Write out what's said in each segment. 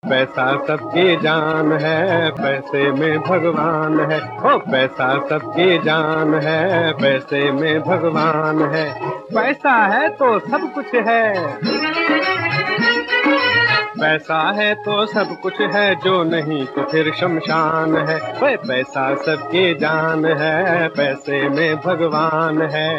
पैसा सबकी जान है, पैसे में भगवान है। ओ पैसा सबकी जान है, पैसे में भगवान है। पैसा है तो सब कुछ है, पैसा है तो सब कुछ है, जो नहीं तो फिर शमशान है। वह पैसा सबकी जान है, पैसे में भगवान है।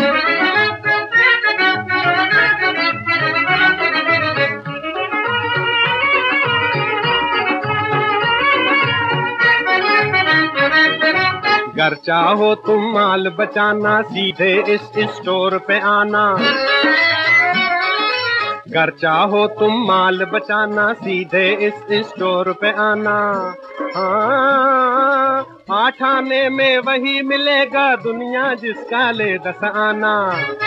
घर चाहो तुम माल बचाना, सीधे इस स्टोर पे आना। घर चाहो तुम माल बचाना, सीधे इस स्टोर पे आना। हाँ, 8 आने में वही मिलेगा दुनिया जिसका ले 10 आना।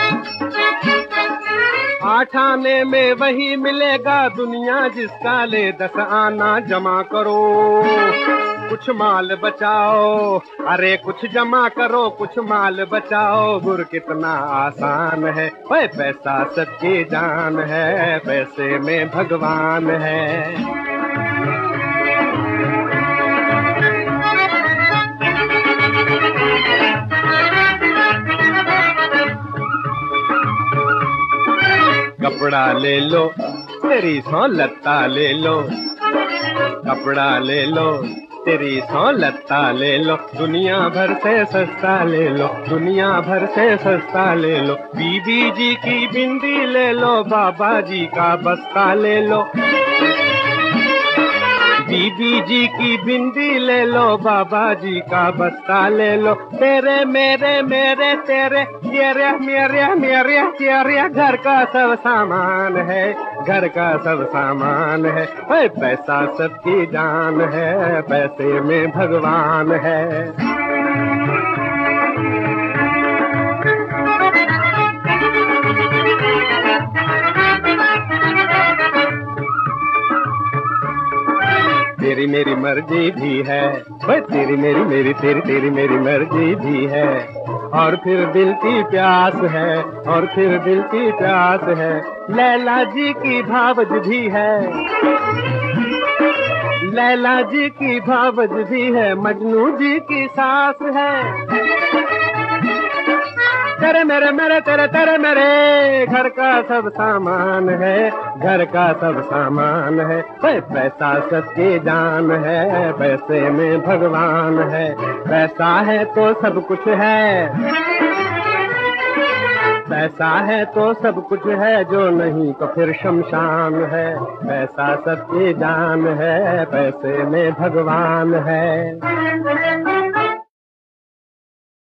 8 आने में वही मिलेगा दुनिया जिसका ले 10 आना। जमा करो कुछ माल बचाओ, अरे कुछ जमा करो कुछ माल बचाओ। गुर कितना आसान है, वह पैसा सबकी जान है, पैसे में भगवान है। कपड़ा ले लो तेरी सौ लत्ता ले लो, कपड़ा ले लो तेरी सौ लत्ता ले लो। दुनिया भर से सस्ता ले लो, दुनिया भर से सस्ता ले लो। बीबी जी की बिंदी ले लो, बाबा जी का बस्ता ले लो। बीबी जी की बिंदी ले लो, बाबा जी का बस्ता ले लो। तेरे मेरे मेरे तेरे, तेरे मेरे मेरे तेरे, घर का सब सामान है, घर का सब सामान है। पैसा सबकी जान है, पैसे में भगवान है। तेरी मेरी मर्जी भी है, तेरी मेरी मेरी तेरी तेरी मेरी मर्जी भी है। और फिर दिल की प्यास है, और फिर दिल की प्यास है। लैला जी की भावज भी है, लैला जी की भावज भी है। मजनू जी की सास है। तेरे मेरे मेरे तेरे तेरे मेरे, घर का सब सामान है, घर का सब सामान है। पैसा सबकी जान है, पैसे में भगवान है। पैसा है तो सब कुछ है, पैसा है तो सब कुछ है, जो नहीं तो फिर शमशान है। पैसा सबकी जान है, पैसे में भगवान है।